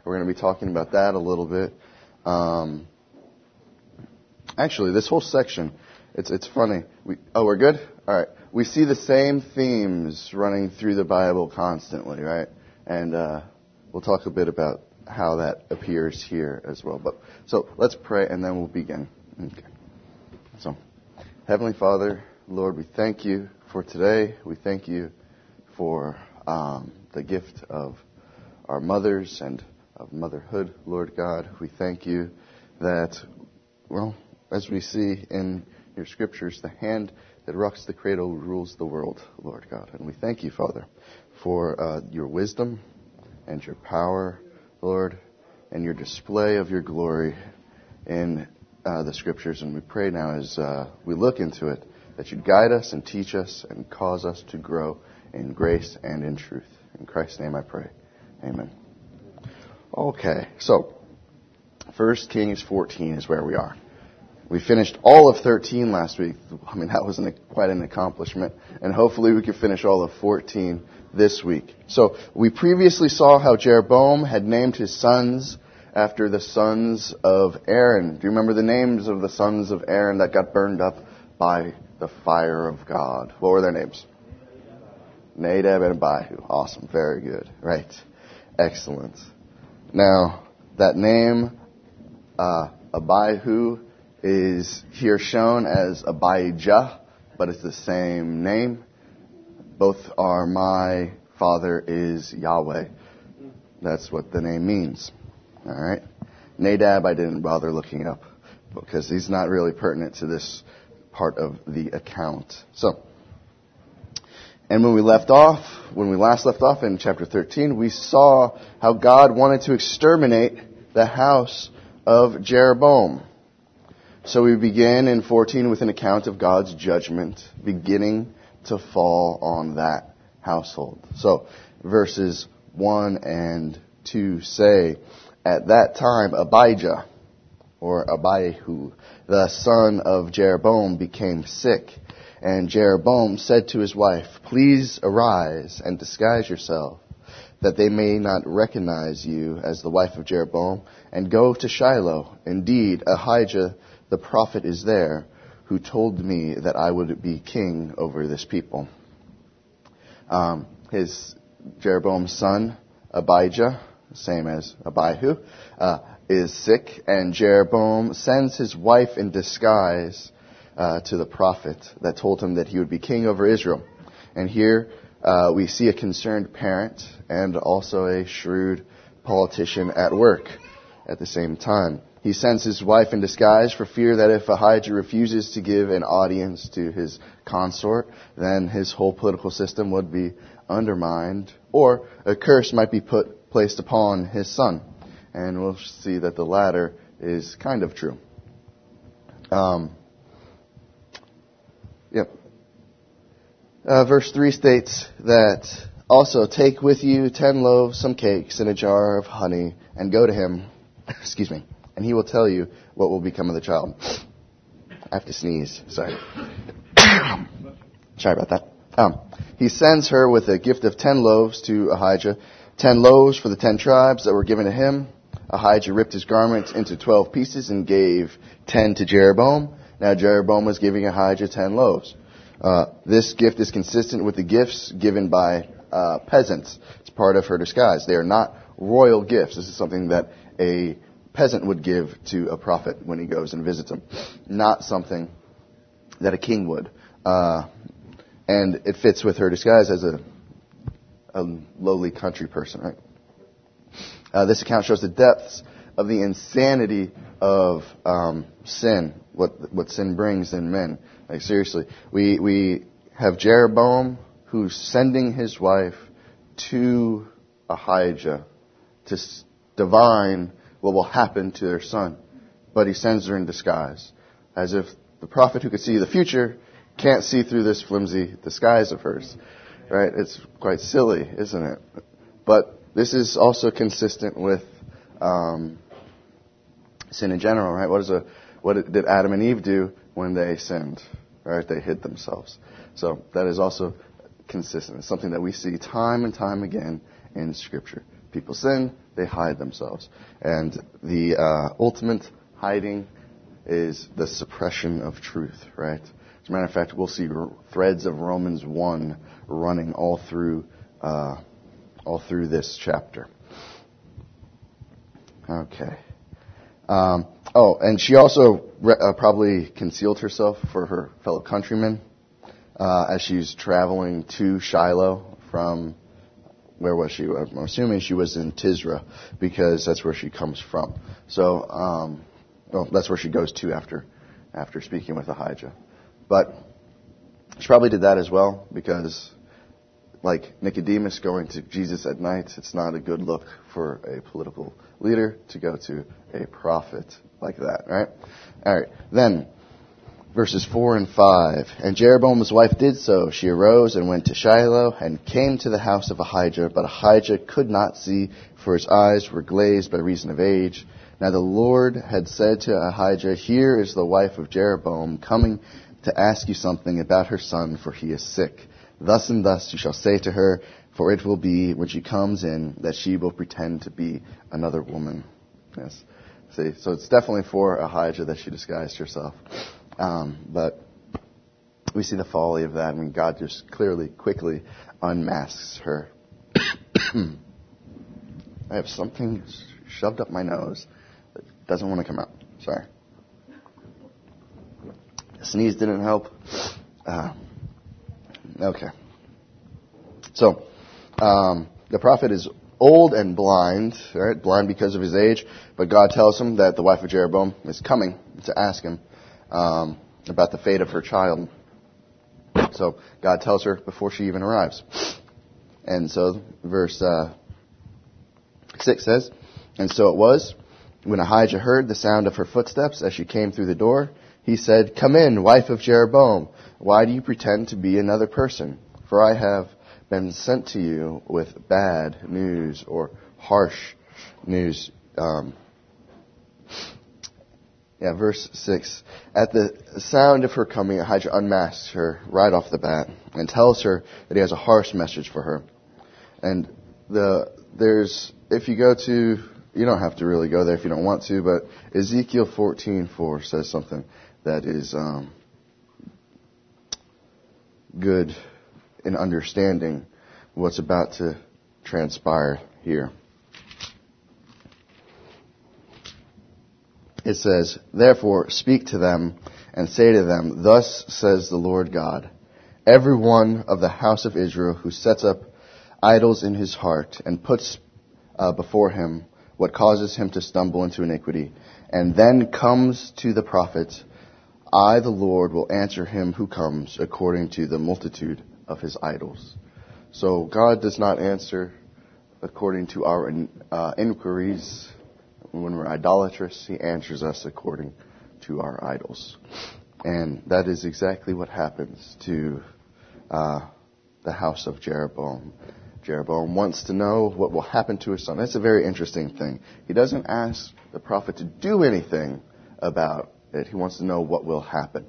We're going to be talking about that a little bit. Actually, this whole section, it's funny. We're good? All right. We see the same themes running through the Bible constantly, right? And we'll talk a bit about how that appears here as well. So let's pray, and then we'll begin. Okay. So, Heavenly Father, Lord, we thank you for today. We thank you for the gift of our mothers and of motherhood, Lord God. We thank you that, well, as we see in your scriptures, the hand that rocks the cradle rules the world, Lord God. And we thank you, Father, for your wisdom and your power, Lord, and your display of your glory in the scriptures. And we pray now as we look into it, that you'd guide us and teach us and cause us to grow in grace and in truth. In Christ's name I pray. Amen. Okay, so 1 Kings 14 is where we are. We finished all of 13 last week. I mean, that was quite an accomplishment. And hopefully we can finish all of 14 this week. So we previously saw how Jeroboam had named his sons after the sons of Aaron. Do you remember the names of the sons of Aaron that got burned up by the fire of God? What were their names? Nadab and Abihu. Awesome. Very good. Right. Excellent. Now, that name, Abihu, is here shown as Abijah, but it's the same name. Both are my father is Yahweh. That's what the name means. All right. Nadab, I didn't bother looking up because he's not really pertinent to this part of the account. So, and when we last left off in chapter 13, we saw how God wanted to exterminate the house of Jeroboam. So we begin in 14 with an account of God's judgment beginning to fall on that household. So verses 1 and 2 say, "At that time Abijah, or Abihu, the son of Jeroboam, became sick. And Jeroboam said to his wife, 'Please arise and disguise yourself, that they may not recognize you as the wife of Jeroboam, and go to Shiloh. Indeed, Ahijah the prophet is there, who told me that I would be king over this people.'" His Jeroboam's son, Abijah, same as Abihu, is sick, and Jeroboam sends his wife in disguise to the prophet that told him that he would be king over Israel. And here we see a concerned parent and also a shrewd politician at work at the same time. He sends his wife in disguise for fear that if Ahijah refuses to give an audience to his consort, then his whole political system would be undermined, or a curse might be placed upon his son. And we'll see that the latter is kind of true. Verse 3 states that, "Also take with you 10 loaves, some cakes, and a jar of honey, and go to him, and he will tell you what will become of the child." I have to sneeze. Sorry. Sorry about that. He sends her with a gift of 10 loaves to Ahijah, 10 loaves for the 10 tribes that were given to him. Ahijah ripped his garment into 12 pieces and gave 10 to Jeroboam. Now Jeroboam was giving Ahijah 10 loaves. This gift is consistent with the gifts given by peasants. It's part of her disguise. They are not royal gifts. This is something that a peasant would give to a prophet when he goes and visits him. Not something that a king would. And it fits with her disguise as a lowly country person, right? This account shows the depths of the insanity of sin, what sin brings in men. Like, seriously, we have Jeroboam who's sending his wife to Ahijah to divine what will happen to their son. But he sends her in disguise, as if the prophet who could see the future can't see through this flimsy disguise of hers. Right? It's quite silly, isn't it? But this is also consistent with sin in general, right? What did Adam and Eve do when they sinned? Right? They hid themselves. So that is also consistent. It's something that we see time and time again in Scripture. people sin, they hide themselves. And the ultimate hiding is the suppression of truth, right? As a matter of fact, we'll see threads of Romans 1 running all through this chapter. Okay. And she also probably concealed herself for her fellow countrymen as she's traveling to Shiloh from, where was she? I'm assuming she was in Tisra, because that's where she comes from. So, that's where she goes to after speaking with Ahijah. But she probably did that as well, because like Nicodemus going to Jesus at night, it's not a good look for a political leader to go to a prophet like that, right? All right. Then, verses 4 and 5. And Jeroboam's wife did so. She arose and went to Shiloh and came to the house of Ahijah. But Ahijah could not see, for his eyes were glazed by reason of age. Now the Lord had said to Ahijah, "Here is the wife of Jeroboam coming to ask you something about her son, for he is sick. Thus and thus you shall say to her, for it will be, when she comes in, that she will pretend to be another woman." Yes. See, so it's definitely for Ahijah that she disguised herself. But we see the folly of that, and God just quickly unmasks her. I have something shoved up my nose that doesn't want to come out. Sorry. The sneeze didn't help. Okay. So, the prophet is old and blind, right? Blind because of his age, but God tells him that the wife of Jeroboam is coming to ask him about the fate of her child. So God tells her before she even arrives. And so verse 6 says, "And so it was, when Ahijah heard the sound of her footsteps as she came through the door, he said, 'Come in, wife of Jeroboam. Why do you pretend to be another person? For I have been sent to you with bad news,'" or harsh news. Verse 6. "At the sound of her coming, Ahijah unmasks her right off the bat and tells her that he has a harsh message for her." And if you go to, you don't have to really go there if you don't want to, but Ezekiel 14:4 says something that is good in understanding what's about to transpire here. It says, "Therefore speak to them and say to them, thus says the Lord God, every one of the house of Israel who sets up idols in his heart and puts before him what causes him to stumble into iniquity, and then comes to the prophet, I, the Lord, will answer him who comes according to the multitude of his idols." So God does not answer according to our inquiries. When we're idolatrous, he answers us according to our idols. And that is exactly what happens to the house of Jeroboam. Jeroboam wants to know what will happen to his son. That's a very interesting thing. He doesn't ask the prophet to do anything about it. He wants to know what will happen.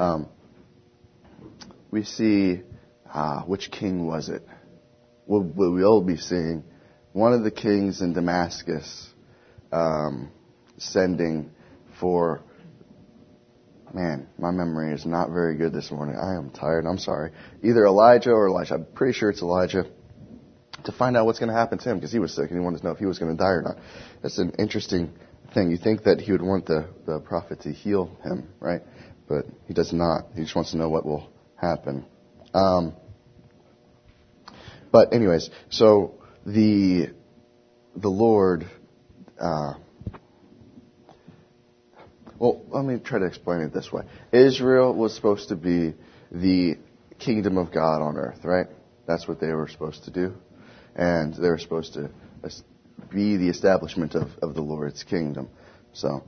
We see, which king was it? We'll be seeing one of the kings in Damascus sending for, man, my memory is not very good this morning. I am tired. I'm sorry. Either Elijah or Elisha. I'm pretty sure it's Elijah, to find out what's going to happen to him, because he was sick and he wanted to know if he was going to die or not. That's an interesting thing. You think that he would want the prophet to heal him, right? But he does not. He just wants to know what will happen. But anyways, so the Lord, well, let me try to explain it this way. Israel was supposed to be the kingdom of God on earth, right? That's what they were supposed to do. And they were supposed to be the establishment of the Lord's kingdom. So,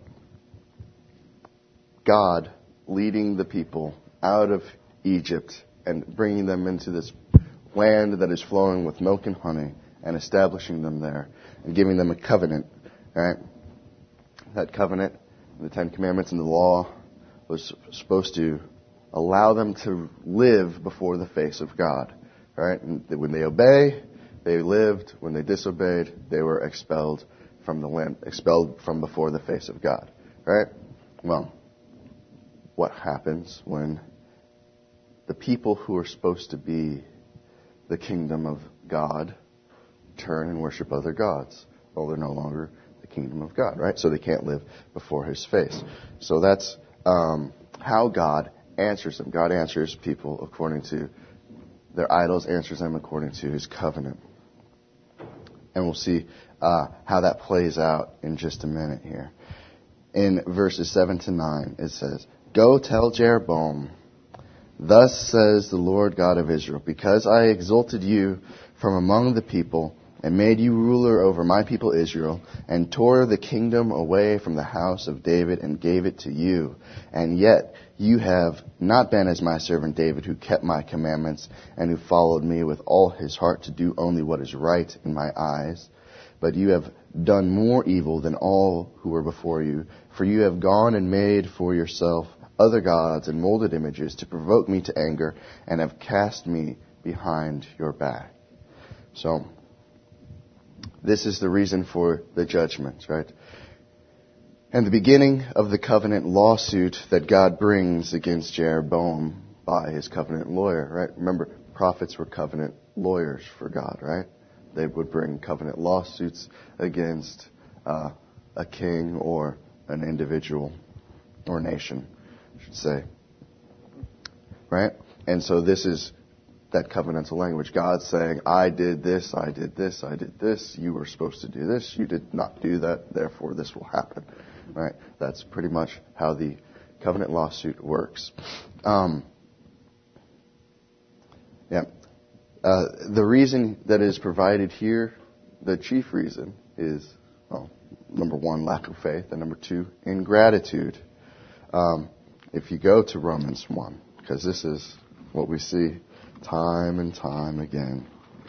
God leading the people out of Egypt and bringing them into this land that is flowing with milk and honey and establishing them there and giving them a covenant, right? That covenant, the Ten Commandments and the law, was supposed to allow them to live before the face of God, right? And when they obey, they lived, when they disobeyed, they were expelled from the land, expelled from before the face of God. Right? Well, what happens when the people who are supposed to be the kingdom of God turn and worship other gods? Well, they're no longer the kingdom of God, right? So they can't live before His face. So that's how God answers them. God answers people according to their idols, answers them according to His covenant. And we'll see how that plays out in just a minute here. In verses 7 to 9, it says, "Go tell Jeroboam, thus says the Lord God of Israel, because I exalted you from among the people and made you ruler over my people Israel, and tore the kingdom away from the house of David and gave it to you. And yet you have not been as my servant David, who kept my commandments and who followed me with all his heart to do only what is right in my eyes. But you have done more evil than all who were before you, for you have gone and made for yourself other gods and molded images to provoke me to anger, and have cast me behind your back." So, this is the reason for the judgment, right? And the beginning of the covenant lawsuit that God brings against Jeroboam by his covenant lawyer, right? Remember, prophets were covenant lawyers for God, right? They would bring covenant lawsuits against a king or an individual or nation, I should say. Right? And so this is that covenantal language. God saying, I did this, I did this, I did this. You were supposed to do this. You did not do that. Therefore, this will happen. Right? That's pretty much how the covenant lawsuit works. The reason that is provided here, the chief reason is, well, number one, lack of faith, and number two, ingratitude. If you go to Romans 1, because this is what we see time and time again,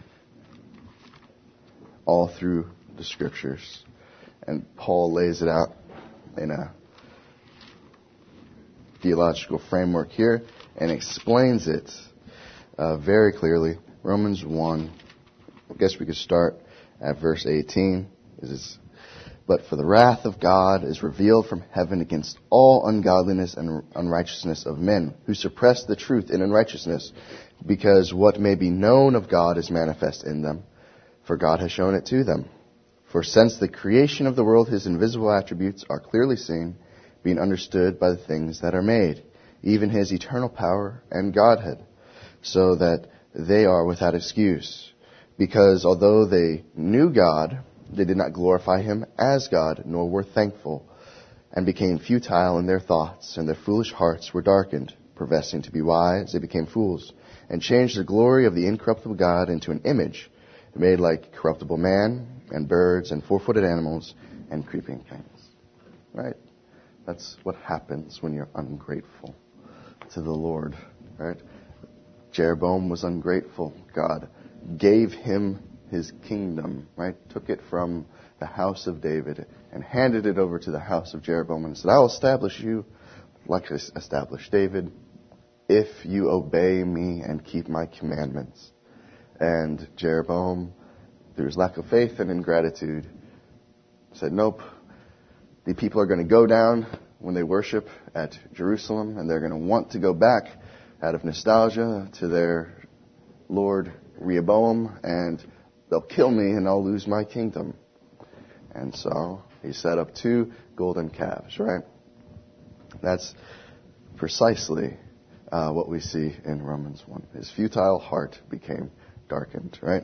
all through the Scriptures. And Paul lays it out in a theological framework here and explains it very clearly. Romans 1, I guess we could start at verse 18. "But for the wrath of God is revealed from heaven against all ungodliness and unrighteousness of men, who suppress the truth in unrighteousness, because what may be known of God is manifest in them, for God has shown it to them. For since the creation of the world His invisible attributes are clearly seen, being understood by the things that are made, even His eternal power and Godhead, so that they are without excuse. Because although they knew God, they did not glorify Him as God, nor were thankful, and became futile in their thoughts, and their foolish hearts were darkened. Professing to be wise, they became fools, and changed the glory of the incorruptible God into an image made like corruptible man, and birds, and four-footed animals, and creeping things." Right? That's what happens when you're ungrateful to the Lord. Right? Jeroboam was ungrateful. God gave him his kingdom, right? Took it from the house of David and handed it over to the house of Jeroboam and said, "I will establish you like I established David if you obey me and keep my commandments." And Jeroboam, through his lack of faith and ingratitude, said, "Nope. The people are going to go down when they worship at Jerusalem, and they're going to want to go back out of nostalgia to their Lord Rehoboam, and they'll kill me and I'll lose my kingdom." And so he set up 2 golden calves, right? That's precisely what we see in Romans 1. His futile heart became darkened, right?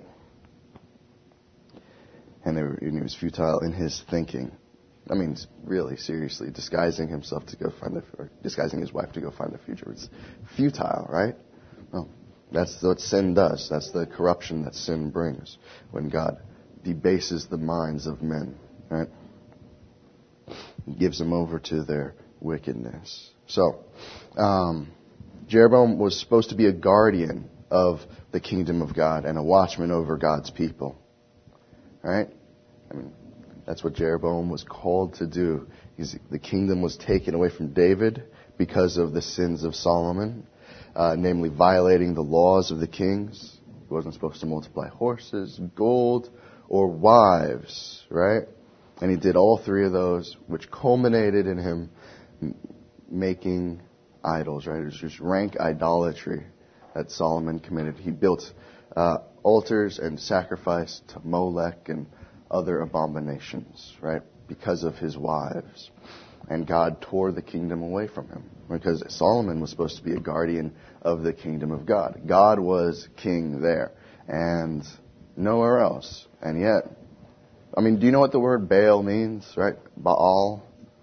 And he was futile in his thinking. I mean, really, seriously, disguising himself to go find or disguising his wife to go find the future. It's futile, right? Well, that's what sin does. That's the corruption that sin brings when God debases the minds of men, right? He gives them over to their wickedness. So, Jeroboam was supposed to be a guardian of the kingdom of God and a watchman over God's people, right? I mean, that's what Jeroboam was called to do. The kingdom was taken away from David because of the sins of Solomon, namely violating the laws of the kings, He wasn't supposed to multiply horses, gold, or wives, right? And he did all three of those, which culminated in him making idols, right? It was just rank idolatry that Solomon committed. He built altars and sacrificed to Molech and other abominations, right? Because of his wives. And God tore the kingdom away from him. Because Solomon was supposed to be a guardian of the kingdom of God. God was king there. And nowhere else. And yet, I mean, do you know what the word Baal means, right? Baal.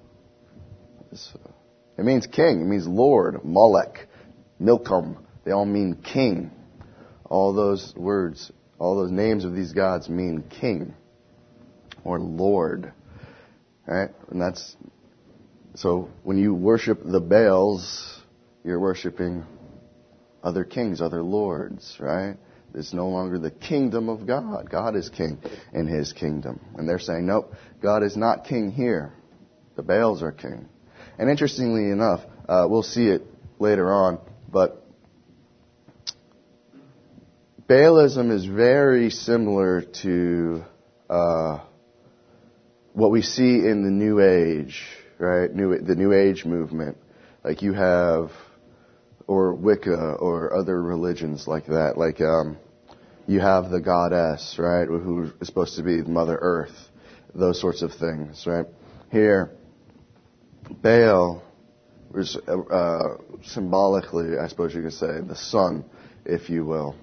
It means king. It means Lord. Molech. Milcom. They all mean king. All those words, all those names of these gods mean king. Or Lord. Right? And that's... So when you worship the Baals, you're worshiping other kings, other lords, right? It's no longer the kingdom of God. God is king in his kingdom. And they're saying, nope, God is not king here. The Baals are king. And interestingly enough, we'll see it later on, but Baalism is very similar to what we see in the New Age, right? The New Age movement. Like you have, or Wicca, or other religions like that. Like you have the goddess, right? Who is supposed to be Mother Earth. Those sorts of things, right? Here, Baal was symbolically, I suppose you could say, the sun, if you will.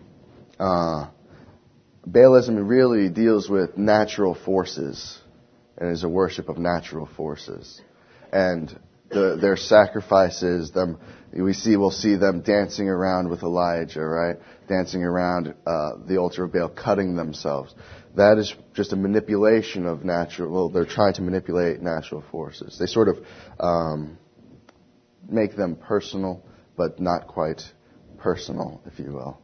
Baalism really deals with natural forces and is a worship of natural forces. And their sacrifices, we'll see them dancing around with Elijah, right? Dancing around the altar of Baal, cutting themselves. That is just a manipulation of they're trying to manipulate natural forces. They sort of make them personal, but not quite personal, if you will.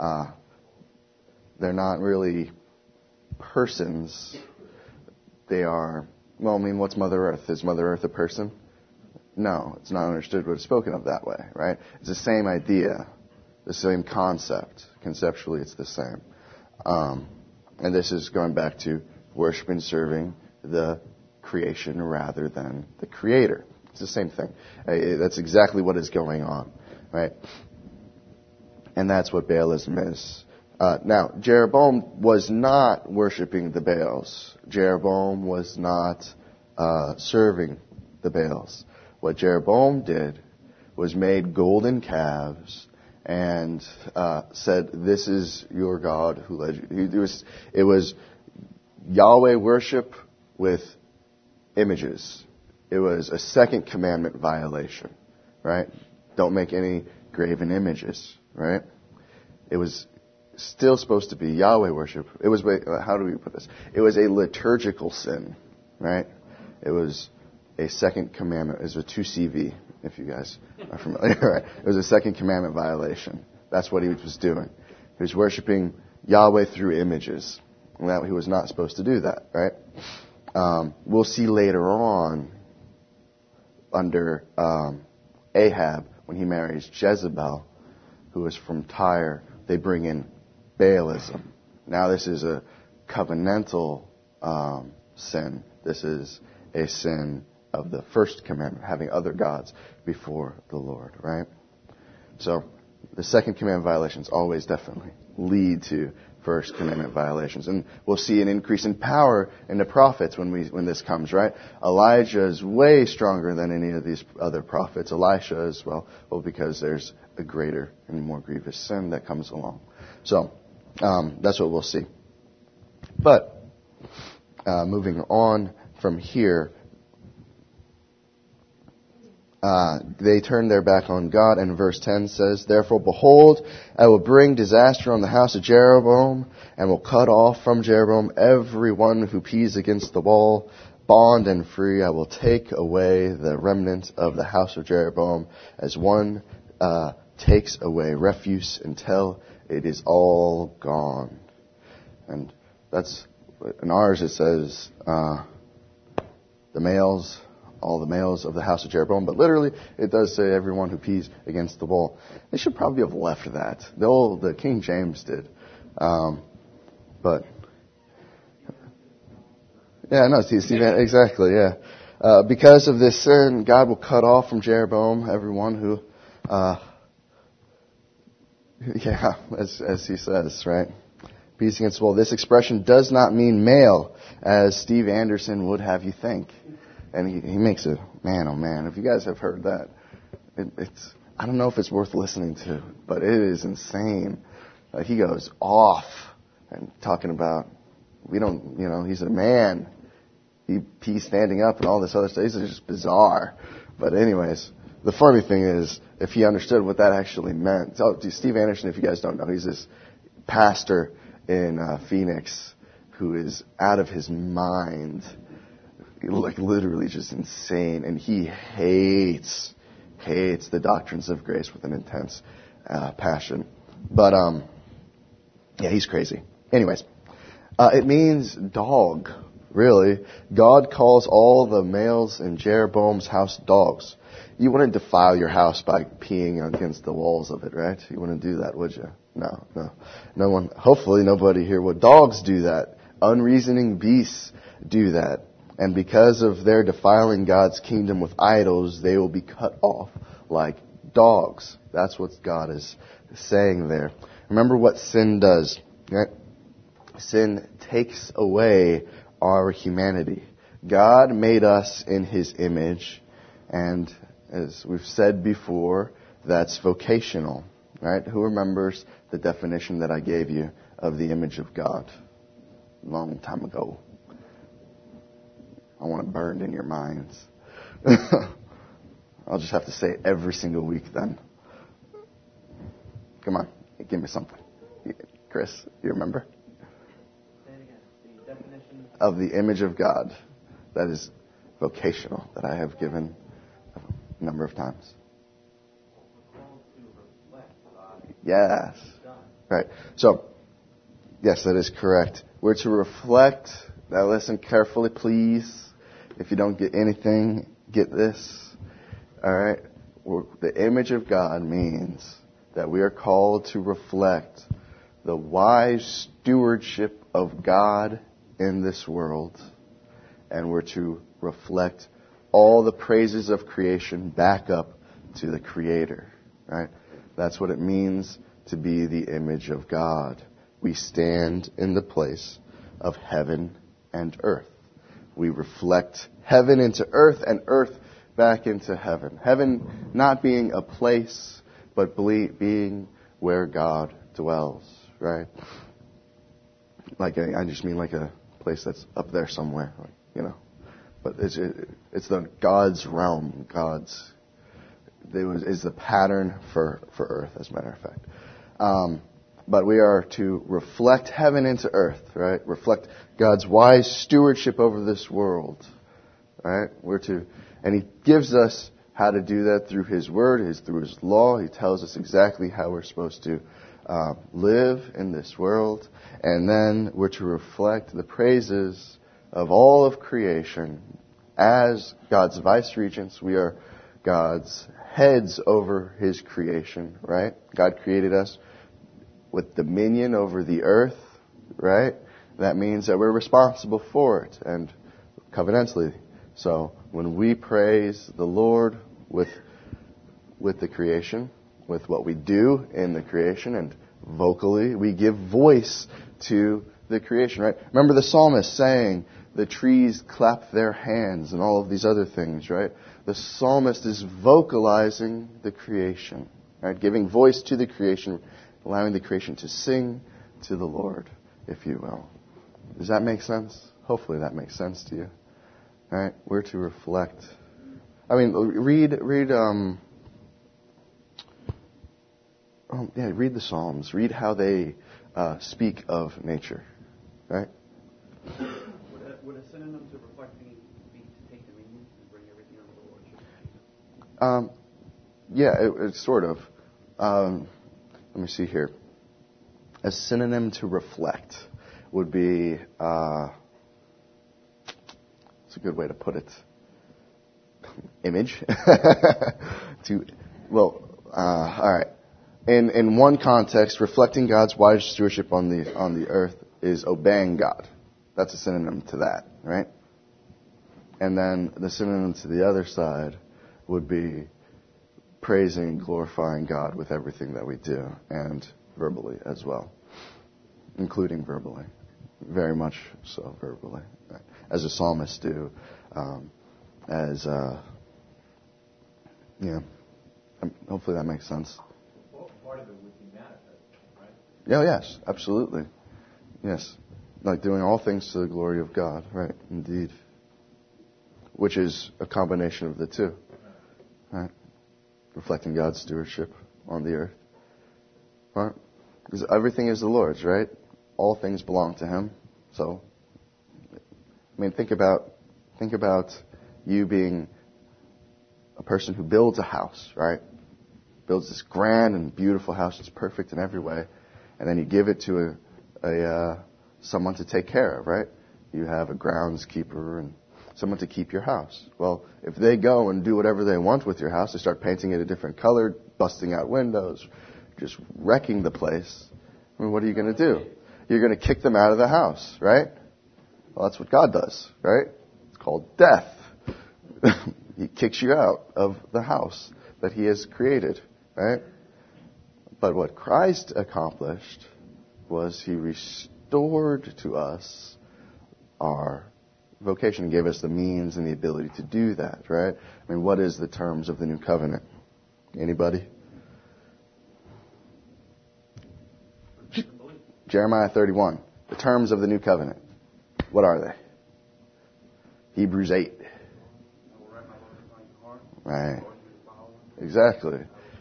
They're not really persons. They are, what's Mother Earth? Is Mother Earth a person? No, it's not understood but it's spoken of that way, right? It's the same idea, the same concept. Conceptually, it's the same. And this is going back to worship and serving the creation rather than the creator. It's the same thing. That's exactly what is going on, right? And that's what Baalism is. Now, Jeroboam was not worshiping the Baals. Jeroboam was not serving the Baals. What Jeroboam did was made golden calves and said, "This is your God who led you." It was Yahweh worship with images. It was a second commandment violation, right? Don't make any graven images, right? It was still supposed to be Yahweh worship. It was, how do we put this? It was a liturgical sin, right? It was a second commandment. It was a 2CV, if you guys are familiar, right? It was a second commandment violation. That's what he was doing. He was worshiping Yahweh through images. And that he was not supposed to do that, right? We'll see later on under Ahab, when he marries Jezebel, who is from Tyre, they bring in Baalism. Now this is a covenantal sin. This is a sin of the first commandment, having other gods before the Lord, right? So the second commandment violations always definitely lead to first commandment violations. And we'll see an increase in power in the prophets when this comes, right? Elijah is way stronger than any of these other prophets. Elisha as well, because there's a greater and more grievous sin that comes along. So that's what we'll see. But moving on from here, they turned their back on God, and verse 10 says, "Therefore, behold, I will bring disaster on the house of Jeroboam, and will cut off from Jeroboam every one who pees against the wall, bond and free. I will take away the remnant of the house of Jeroboam, as one takes away refuse until it is all gone." And that's, in ours it says, the males, all the males of the house of Jeroboam, but literally it does say everyone who pees against the wall. They should probably have left that. The King James did. But yeah, no, Steve, exactly, yeah. Because of this sin, God will cut off from Jeroboam everyone who, as he says, right? Peace against the wall. This expression does not mean male, as Steve Anderson would have you think. And he makes it, man, oh man, if you guys have heard that, it's, I don't know if it's worth listening to, but it is insane. He goes off and talking about, he's a man. He's standing up and all this other stuff. It's just bizarre. But anyways, the funny thing is, if he understood what that actually meant. So Steve Anderson, if you guys don't know, he's this pastor in Phoenix who is out of his mind, like literally just insane, and he hates the doctrines of grace with an intense passion. But yeah, he's crazy. Anyways, it means dog. Really, God calls all the males in Jeroboam's house dogs. You wouldn't defile your house by peeing against the walls of it, right? You wouldn't do that, would you? No one. Hopefully, nobody here would. Dogs do that. Unreasoning beasts do that. And because of their defiling God's kingdom with idols, they will be cut off like dogs. That's what God is saying there. Remember what sin does, right? Sin takes away our humanity. God made us in His image, and as we've said before, that's vocational, right? Who remembers the definition that I gave you of the image of God a long time ago? I want it burned in your minds. I'll just have to say it every single week then. Come on, give me something. Chris, you remember? Of the image of God that is vocational, that I have given a number of times. Yes. Right. So, yes, that is correct. We're to reflect. Now listen carefully, please. If you don't get anything, get this. All right? The image of God means that we are called to reflect the wise stewardship of God in this world, and we're to reflect all the praises of creation back up to the Creator, right? That's what it means to be the image of God. We stand in the place of heaven and earth. We reflect heaven into earth and earth back into heaven. Heaven not being a place, but being where God dwells, right? Like I just mean like a place that's up there somewhere, But it's the God's realm. Is the pattern for earth, as a matter of fact. But we are to reflect heaven into earth, right? Reflect God's wise stewardship over this world, right? And He gives us how to do that through His Word, through His law. He tells us exactly how we're supposed to live in this world. And then we're to reflect the praises of all of creation. As God's vice-regents, we are God's heads over His creation, right? God created us with dominion over the earth, right? That means that we're responsible for it, and covenantally. So when we praise the Lord with the creation, with what we do in the creation, and vocally, we give voice to the creation, right? Remember the psalmist saying, the trees clap their hands and all of these other things, right? The psalmist is vocalizing the creation, right? Giving voice to the creation, allowing the creation to sing to the Lord, if you will. Does that make sense? Hopefully that makes sense to you. All right? We're to reflect. Read the Psalms. Read how they speak of nature, right? Would a synonym to reflecting be to take dominion and bring everything under the Lordship? It's sort of. Let me see here. A synonym to reflect would be, it's a good way to put it, image. All right. in one context, reflecting God's wise stewardship on the earth is obeying God. That's a synonym to that, right? And then the synonym to the other side would be praising and glorifying God with everything that we do, and verbally as well, including verbally, very much so verbally, right? As the psalmists do, hopefully that makes sense. Well, part of it would be manifest, right? Yeah, yes, absolutely. Yes. Like doing all things to the glory of God, right, indeed. Which is a combination of the two, right? Reflecting God's stewardship on the earth, right? Because everything is the Lord's, right? All things belong to Him. So, I mean, think about you being a person who builds a house, right? Builds this grand and beautiful house that's perfect in every way, and then you give it to someone to take care of, right? You have a groundskeeper and someone to keep your house. Well, if they go and do whatever they want with your house, they start painting it a different color, busting out windows, just wrecking the place, I mean, what are you going to do? You're going to kick them out of the house, right? Well, that's what God does, right? It's called death. He kicks you out of the house that He has created, right? But what Christ accomplished was He restored to us our vocation, and gave us the means and the ability to do that, right? I mean, what is the terms of the new covenant? Anybody? Jeremiah 31. The terms of the new covenant. What are they? Hebrews 8. Right. Exactly.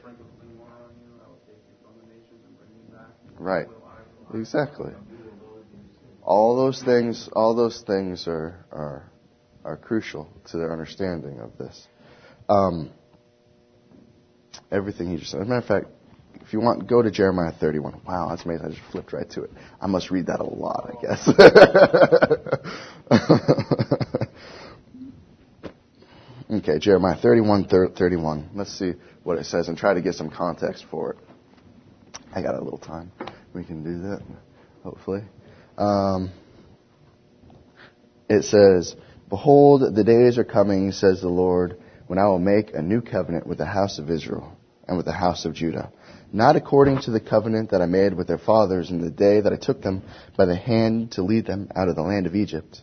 Right. Exactly. All those things are crucial to their understanding of this. Everything he just said. As a matter of fact, if you want, go to Jeremiah 31. Wow, that's amazing. I just flipped right to it. I must read that a lot, I guess. Okay, Jeremiah 31. Let's see what it says and try to get some context for it. I got a little time. We can do that, hopefully. It says, "Behold, the days are coming, says the Lord, when I will make a new covenant with the house of Israel and with the house of Judah, not according to the covenant that I made with their fathers in the day that I took them by the hand to lead them out of the land of Egypt.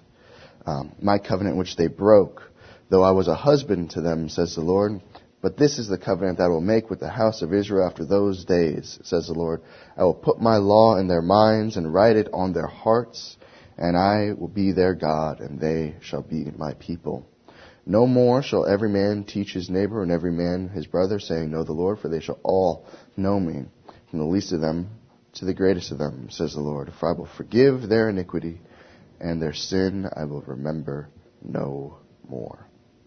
My covenant which they broke, though I was a husband to them, says the Lord. But this is the covenant that I will make with the house of Israel after those days, says the Lord. I will put my law in their minds and write it on their hearts, and I will be their God, and they shall be my people. No more shall every man teach his neighbor and every man his brother, saying, Know the Lord, for they shall all know me, from the least of them to the greatest of them, says the Lord. For I will forgive their iniquity, and their sin I will remember no more."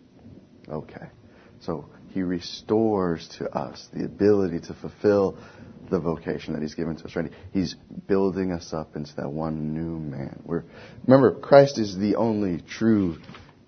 Okay, so He restores to us the ability to fulfill the vocation that He's given to us, right? He's building us up into that one new man. Remember, Christ is the only true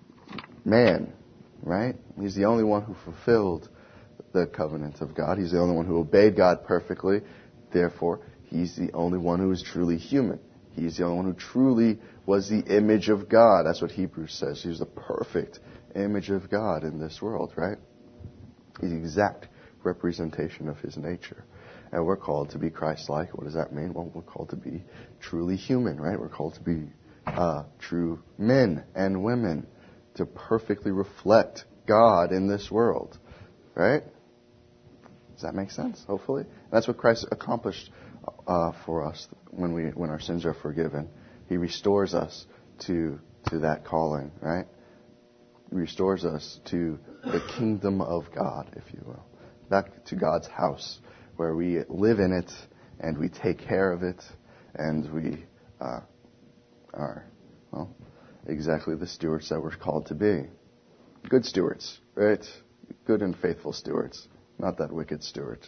man, right? He's the only one who fulfilled the covenant of God. He's the only one who obeyed God perfectly. Therefore, He's the only one who is truly human. He's the only one who truly was the image of God. That's what Hebrews says. He was the perfect image of God in this world, right? He's the exact representation of His nature. And we're called to be Christ-like. What does that mean? Well, we're called to be truly human, right? We're called to be true men and women, to perfectly reflect God in this world, right? Does that make sense? Hopefully. And that's what Christ accomplished for us when our sins are forgiven. He restores us to that calling, right? He restores us to the kingdom of God, if you will. Back to God's house, where we live in it, and we take care of it, and we are, well, exactly the stewards that we're called to be. Good stewards, right? Good and faithful stewards, not that wicked steward.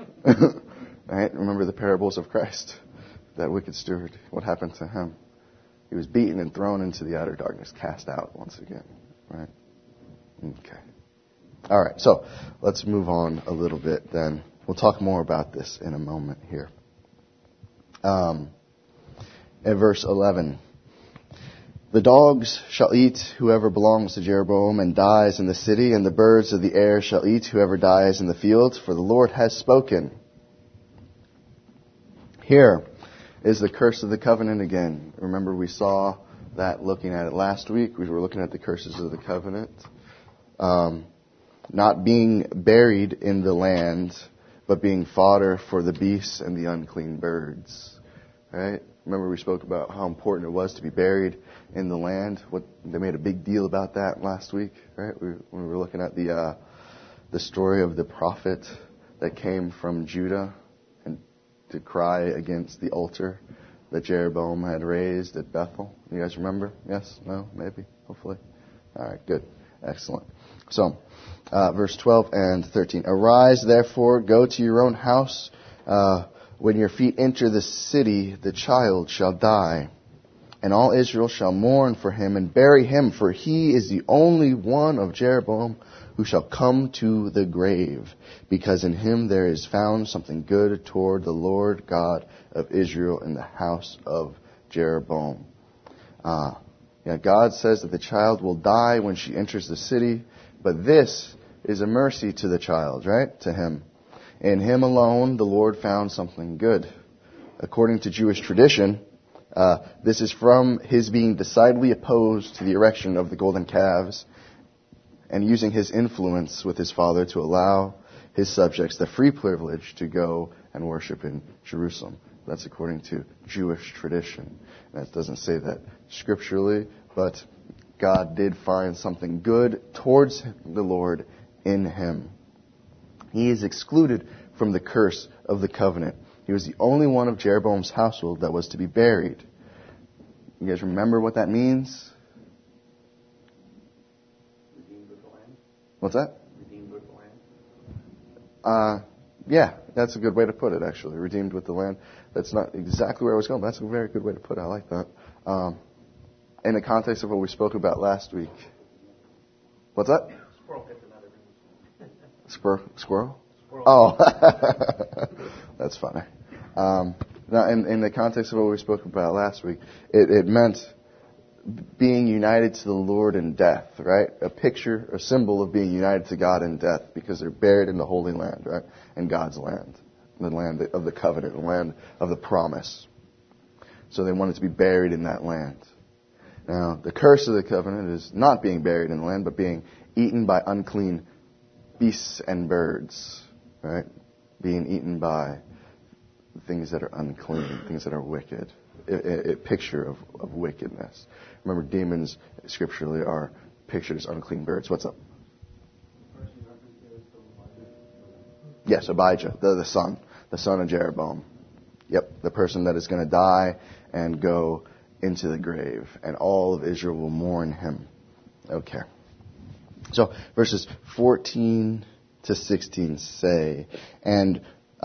Right? Remember the parables of Christ. That wicked steward, what happened to him? He was beaten and thrown into the outer darkness, cast out once again. Right? Okay. All right, so let's move on a little bit then. We'll talk more about this in a moment here. In verse 11, the dogs shall eat whoever belongs to Jeroboam and dies in the city, and the birds of the air shall eat whoever dies in the fields, for the Lord has spoken. Here is the curse of the covenant again. Remember, we saw that looking at it last week. We were looking at the curses of the covenant. Not being buried in the land, but being fodder for the beasts and the unclean birds. Right? Remember, we spoke about how important it was to be buried in the land. They made a big deal about that last week, right? When we were looking at the story of the prophet that came from Judah and to cry against the altar that Jeroboam had raised at Bethel. You guys remember? Yes? No? Maybe? Hopefully? All right, good. Excellent. So, verse 12 and 13. Arise, therefore, go to your own house. When your feet enter the city, the child shall die. And all Israel shall mourn for him and bury him, for he is the only one of Jeroboam who shall come to the grave, because in him there is found something good toward the Lord God of Israel in the house of Jeroboam. God says that the child will die when she enters the city, but this is a mercy to the child, right? To him. In him alone the Lord found something good. According to Jewish tradition, this is from his being decidedly opposed to the erection of the golden calves and using his influence with his father to allow his subjects the free privilege to go and worship in Jerusalem. That's according to Jewish tradition. That doesn't say that scripturally, but God did find something good towards the Lord in him. He is excluded from the curse of the covenant. He was the only one of Jeroboam's household that was to be buried. You guys remember what that means? Redeemed with the land? What's that? Redeemed with the land? Yeah, that's a good way to put it, actually. Redeemed with the land. That's not exactly where I was going, but that's a very good way to put it. I like that. In the context of what we spoke about last week. What's that? Squirrel picked another Squirrel? Squirrel. Oh, that's funny. Now, in the context of what we spoke about last week, it meant being united to the Lord in death, right? A picture, a symbol of being united to God in death, because they're buried in the Holy Land, right? In God's land, the land of the covenant, the land of the promise. So they wanted to be buried in that land. Now, the curse of the covenant is not being buried in the land, but being eaten by unclean beasts and birds, right? Being eaten by things that are unclean, things that are wicked. A picture of wickedness. Remember, demons scripturally are pictured as unclean birds. What's up? Yes, Abijah, the son of Jeroboam. Yep, the person that is going to die and go into the grave, and all of Israel will mourn him. Okay. So, verses 14 to 16 say, and,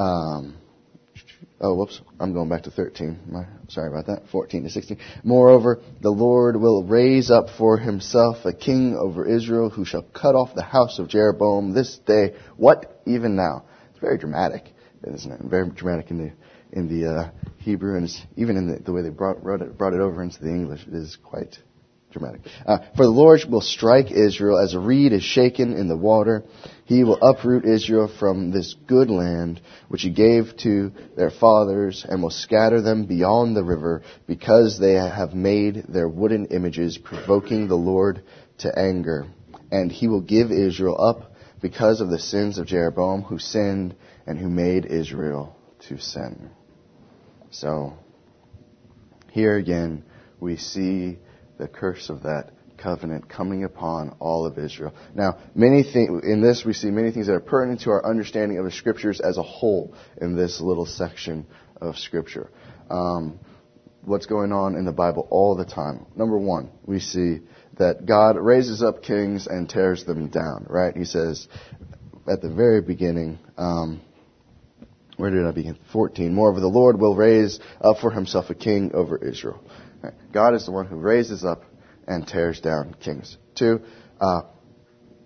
I'm going back to 13. Sorry about that. 14 to 16. Moreover, the Lord will raise up for himself a king over Israel who shall cut off the house of Jeroboam this day. What? Even now. It's very dramatic, isn't it? Very dramatic in the Hebrew, and even in the way they brought it over into the English. It is quite dramatic. For the Lord will strike Israel as a reed is shaken in the water. He will uproot Israel from this good land which he gave to their fathers, and will scatter them beyond the river, because they have made their wooden images, provoking the Lord to anger. And he will give Israel up because of the sins of Jeroboam, who sinned and who made Israel to sin. So, here again, we see the curse of that covenant coming upon all of Israel. Now, in this we see many things that are pertinent to our understanding of the Scriptures as a whole in this little section of Scripture. What's going on in the Bible all the time? Number one, we see that God raises up kings and tears them down, right? He says at the very beginning, where did I begin? 14. Moreover, the Lord will raise up for himself a king over Israel. Right? God is the one who raises up and tears down kings. 2,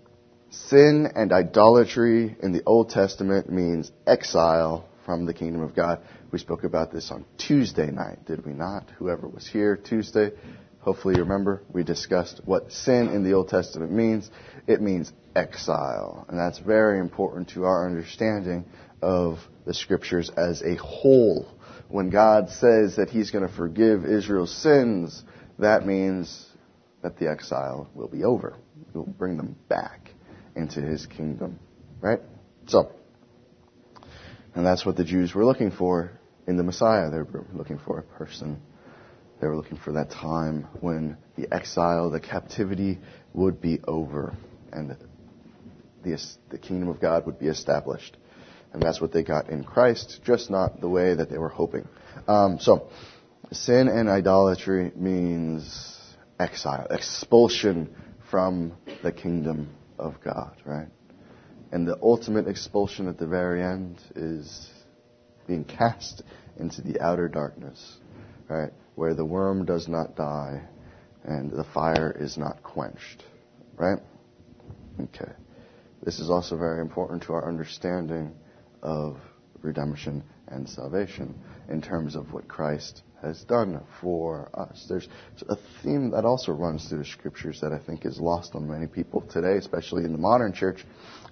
Sin and idolatry in the Old Testament means exile from the kingdom of God. We spoke about this on Tuesday night, did we not? Whoever was here Tuesday, hopefully you remember, we discussed what sin in the Old Testament means. It means exile. And that's very important to our understanding of the Scriptures as a whole. When God says that He's going to forgive Israel's sins, that means that the exile will be over. He will bring them back into His kingdom. Right? So, and that's what the Jews were looking for in the Messiah. They were looking for a person. They were looking for that time when the exile, the captivity would be over and the kingdom of God would be established. And that's what they got in Christ, just not the way that they were hoping. So, sin and idolatry means exile, expulsion from the kingdom of God, right? And the ultimate expulsion at the very end is being cast into the outer darkness, right? Where the worm does not die and the fire is not quenched, right? Okay. This is also very important to our understanding of redemption and salvation in terms of what Christ has done for us. There's a theme that also runs through the Scriptures that I think is lost on many people today, especially in the modern church.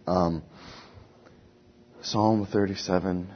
Psalm 37,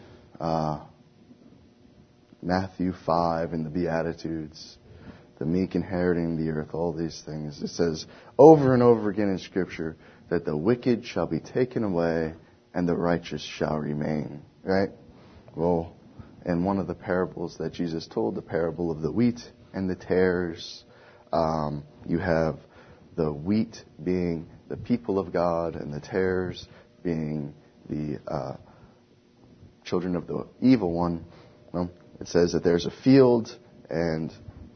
Matthew 5 in the Beatitudes, the meek inheriting the earth, all these things. It says over and over again in Scripture that the wicked shall be taken away and the righteous shall remain. Right? Well, in one of the parables that Jesus told, the parable of the wheat and the tares, you have the wheat being the people of God and the tares being the children of the evil one. Well, it says that there's a field and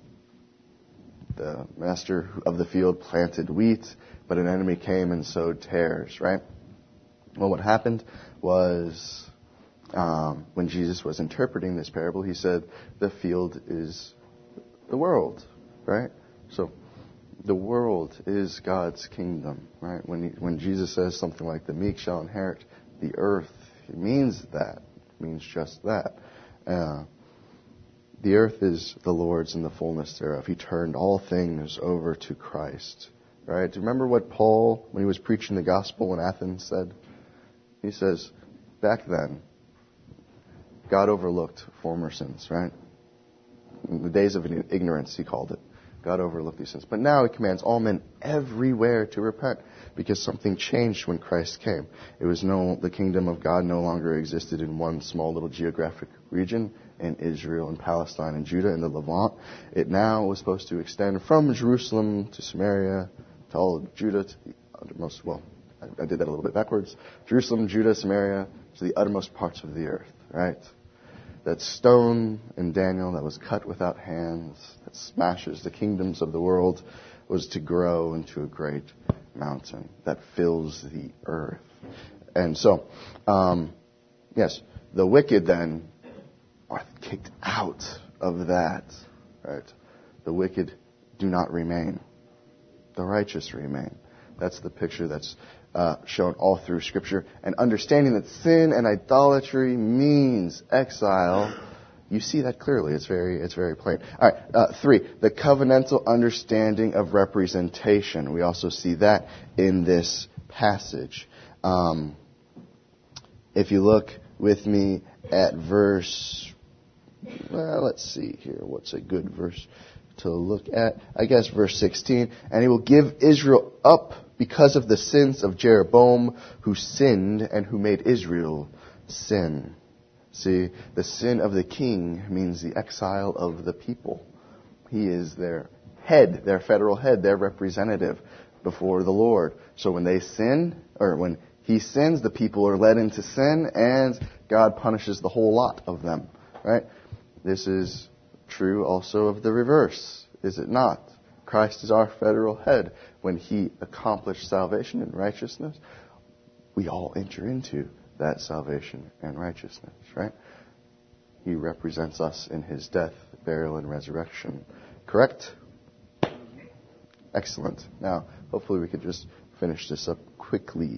the master of the field planted wheat, but an enemy came and sowed tares, right? Well, what happened was when Jesus was interpreting this parable, he said the field is the world, right? So the world is God's kingdom, right? When Jesus says something like the meek shall inherit the earth, he means that. It means just that. The earth is the Lord's and the fullness thereof. He turned all things over to Christ. Right? Do you remember what Paul, when he was preaching the gospel in Athens, said? He says, back then, God overlooked former sins, right? In the days of ignorance, he called it. God overlooked these sins. But now he commands all men everywhere to repent because something changed when Christ came. It was the kingdom of God no longer existed in one small little geographic region in Israel and Palestine and Judah and the Levant. It now was supposed to extend from Jerusalem to Samaria to all of Judah to the uttermost, I did that a little bit backwards. Jerusalem, Judah, Samaria to the uttermost parts of the earth, right? That stone in Daniel that was cut without hands, that smashes the kingdoms of the world, was to grow into a great mountain that fills the earth. And so, yes, the wicked then are kicked out of that, right? The wicked do not remain. The righteous remain. That's the picture that's shown all through Scripture. And understanding that sin and idolatry means exile, you see that clearly. It's very plain. All right, 3, the covenantal understanding of representation. We also see that in this passage. If you look with me at verse, let's see here. What's a good verse to look at? I guess verse 16. And he will give Israel up because of the sins of Jeroboam, who sinned and who made Israel sin. See, the sin of the king means the exile of the people. He is their head, their federal head, their representative before the Lord. So when they sin, or when he sins, the people are led into sin, and God punishes the whole lot of them. Right? This is true also of the reverse, is it not? Christ is our federal head. When he accomplished salvation and righteousness, we all enter into that salvation and righteousness, right? He represents us in his death, burial, and resurrection. Correct? Excellent. Now, hopefully we could just finish this up quickly.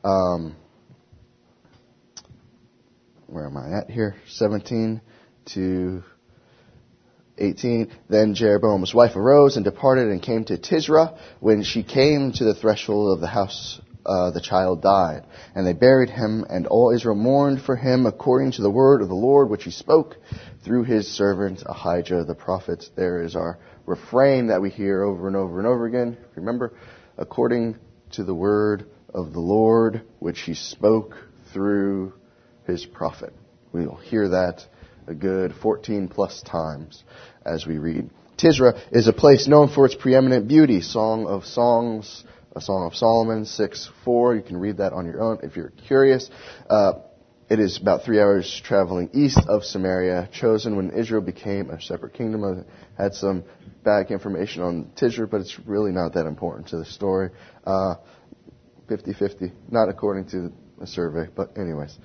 Where am I at here? 17 to 18. Then Jeroboam's wife arose and departed and came to Tisra. When she came to the threshold of the house, the child died. And they buried him, and all Israel mourned for him according to the word of the Lord, which he spoke through his servant Ahijah the prophet. There is our refrain that we hear over and over and over again. Remember, according to the word of the Lord, which he spoke through his prophet. We'll hear that a good 14 plus times as we read. Tisra is a place known for its preeminent beauty. Song of Songs, a Song of Solomon, 6:4. You can read that on your own if you're curious. It is about 3 hours traveling east of Samaria, chosen when Israel became a separate kingdom. I had some back information on Tisra, but it's really not that important to the story. 50-50, not according to a survey, but anyways.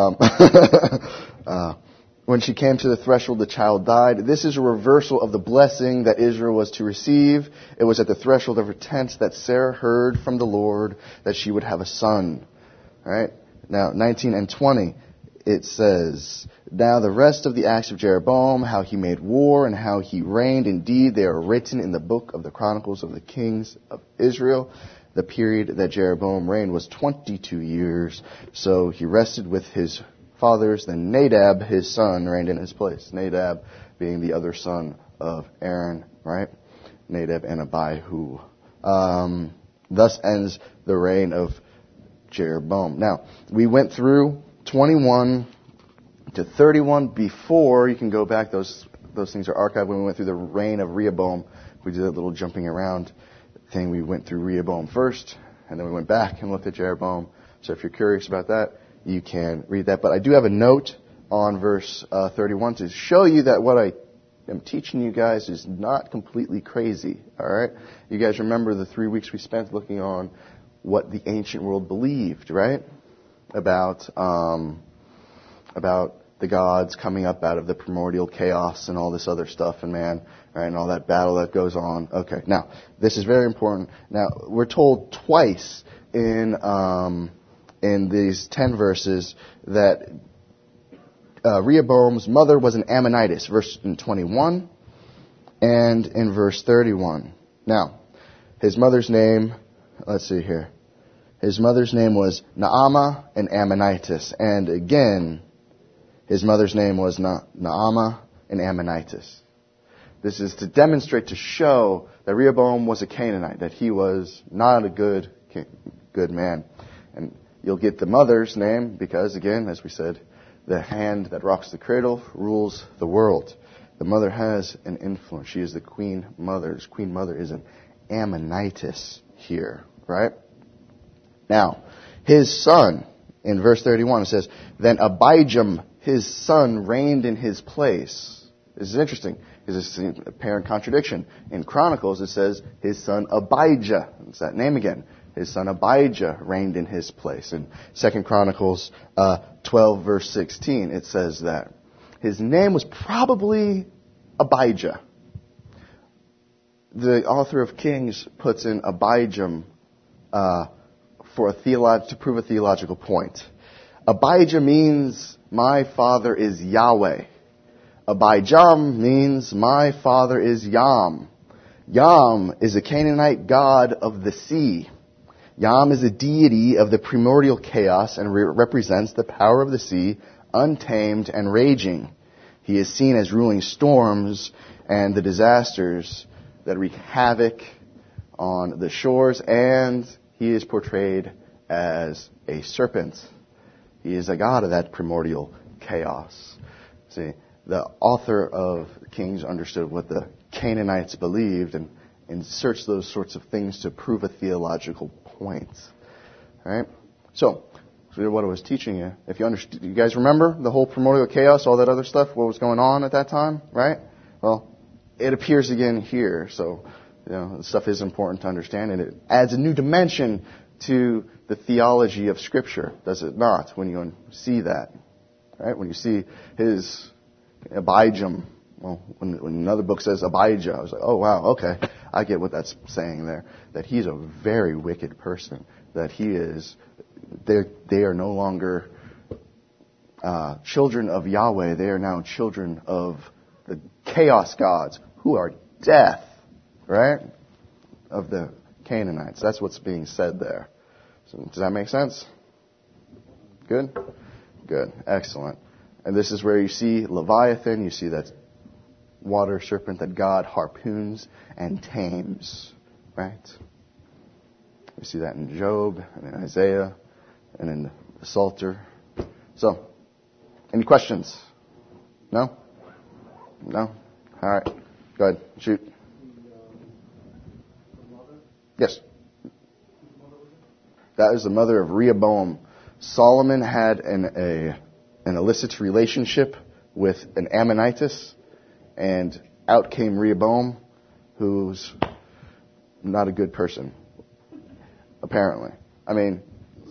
When she came to the threshold, the child died. This is a reversal of the blessing that Israel was to receive. It was at the threshold of her tent that Sarah heard from the Lord that she would have a son. All right? Now, 19 and 20, it says, Now the rest of the acts of Jeroboam, how he made war and how he reigned, indeed, they are written in the book of the Chronicles of the Kings of Israel. The period that Jeroboam reigned was 22 years, so he rested with his fathers. Then Nadab, his son, reigned in his place. Nadab being the other son of Aaron, right? Nadab and Abihu. Thus ends the reign of Jeroboam. Now, we went through 21 to 31 before. You can go back. Those things are archived when we went through the reign of Rehoboam. We did a little jumping around thing. We went through Rehoboam first, and then we went back and looked at Jeroboam. So if you're curious about that, you can read that. But I do have a note on verse 31 to show you that what I am teaching you guys is not completely crazy. All right? You guys remember the 3 weeks we spent looking on what the ancient world believed, right? About the gods coming up out of the primordial chaos and all this other stuff, and man, right, and all that battle that goes on. Okay, now this is very important. Now we're told twice in these 10 verses that Rehoboam's mother was an Ammonitess, verse 21, and in verse 31. Now, his mother's name, let's see here. His mother's name was Naamah, an Ammonitess, and again, his mother's name was Naamah, an Ammonitess. This is to demonstrate, to show that Rehoboam was a Canaanite, that he was not a good man. And you'll get the mother's name because, again, as we said, the hand that rocks the cradle rules the world. The mother has an influence. She is the queen mother. This queen mother is an Ammonitess here, right? Now, his son, in verse 31, it says, Then Abijam, his son, reigned in his place. This is interesting. This is an apparent contradiction. In Chronicles, it says, his son Abijah. It's that name again. His son Abijah reigned in his place. In 2 Chronicles 12, verse 16, it says that his name was probably Abijah. The author of Kings puts in Abijam to prove a theological point. Abijah means my father is Yahweh. Abijam means my father is Yam. Yam is a Canaanite god of the sea. Yam is a deity of the primordial chaos and represents the power of the sea, untamed and raging. He is seen as ruling storms and the disasters that wreak havoc on the shores, and he is portrayed as a serpent. He is a god of that primordial chaos. See, the author of Kings understood what the Canaanites believed and inserts those sorts of things to prove a theological point. All right? So what I was teaching you, if you understand, you guys remember the whole primordial chaos, all that other stuff, what was going on at that time, right? Well, it appears again here, so the stuff is important to understand, and it adds a new dimension to the theology of Scripture, does it not, when you see that? Right? When you see his Abijam Well, when another book says Abijah, I was like, oh wow, okay, I get what that's saying there. That he's a very wicked person. That they are no longer children of Yahweh. They are now children of the chaos gods, who are death, right? Of the Canaanites. That's what's being said there. So, does that make sense? Good? Good. Excellent. And this is where you see Leviathan. You see that water serpent that God harpoons and tames, right? We see that in Job and in Isaiah and in the Psalter. So, any questions? No? No? All right. Go ahead. Shoot. Yes. That is the mother of Rehoboam. Solomon had an illicit relationship with an Ammonitess, and out came Rehoboam, who's not a good person, apparently. I mean,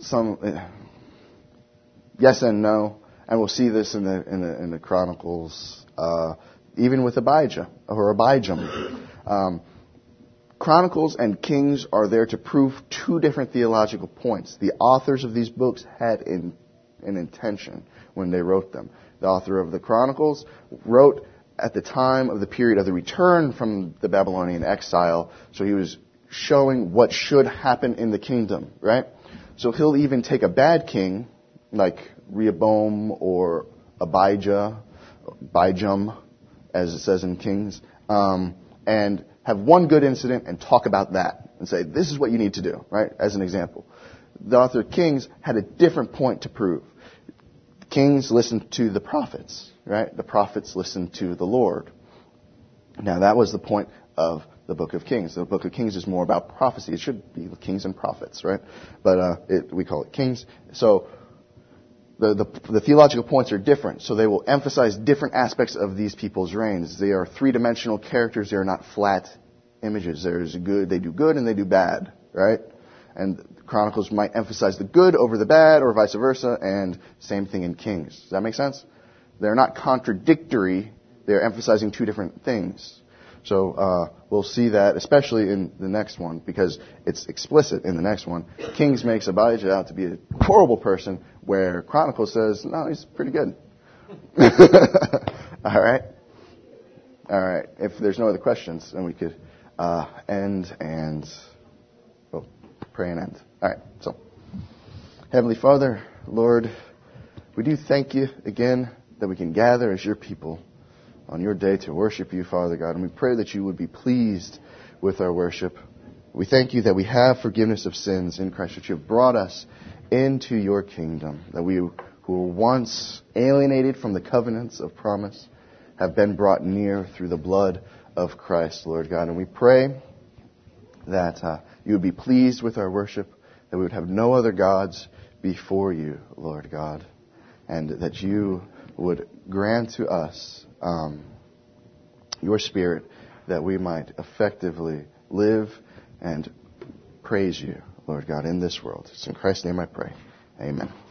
yes and no, and we'll see this in the Chronicles, even with Abijah or Abijam. Chronicles and Kings are there to prove two different theological points. The authors of these books had an intention when they wrote them. The author of the Chronicles wrote at the time of the period of the return from the Babylonian exile, so he was showing what should happen in the kingdom, right? So he'll even take a bad king, like Rehoboam or Abijam, as it says in Kings, and have one good incident and talk about that and say, this is what you need to do, right? As an example. The author of Kings had a different point to prove. Kings listened to the prophets, right? The prophets listened to the Lord. Now that was the point of the book of Kings. The book of Kings is more about prophecy. It should be kings and prophets, right? But we call it Kings. So the theological points are different, so they will emphasize different aspects of these people's reigns. They are three-dimensional characters. They are not flat images. There's good, they do good and they do bad, right? And Chronicles might emphasize the good over the bad, or vice versa, and same thing in Kings. Does that make sense? They're not contradictory. They're emphasizing two different things. So we'll see that, especially in the next one, because it's explicit in the next one. Kings makes Abijah out to be a horrible person, where Chronicles says, no, he's pretty good. All right? All right. If there's no other questions, then we could end and pray and end. All right. So, Heavenly Father, Lord, we do thank you again that we can gather as your people on your day to worship you, Father God. And we pray that you would be pleased with our worship. We thank you that we have forgiveness of sins in Christ, that you have brought us into your kingdom, that we who were once alienated from the covenants of promise have been brought near through the blood of Christ, Lord God. And we pray that you would be pleased with our worship, that we would have no other gods before you, Lord God, and that you would grant to us your Spirit, that we might effectively live and praise you, Lord God, in this world. It's in Christ's name I pray. Amen.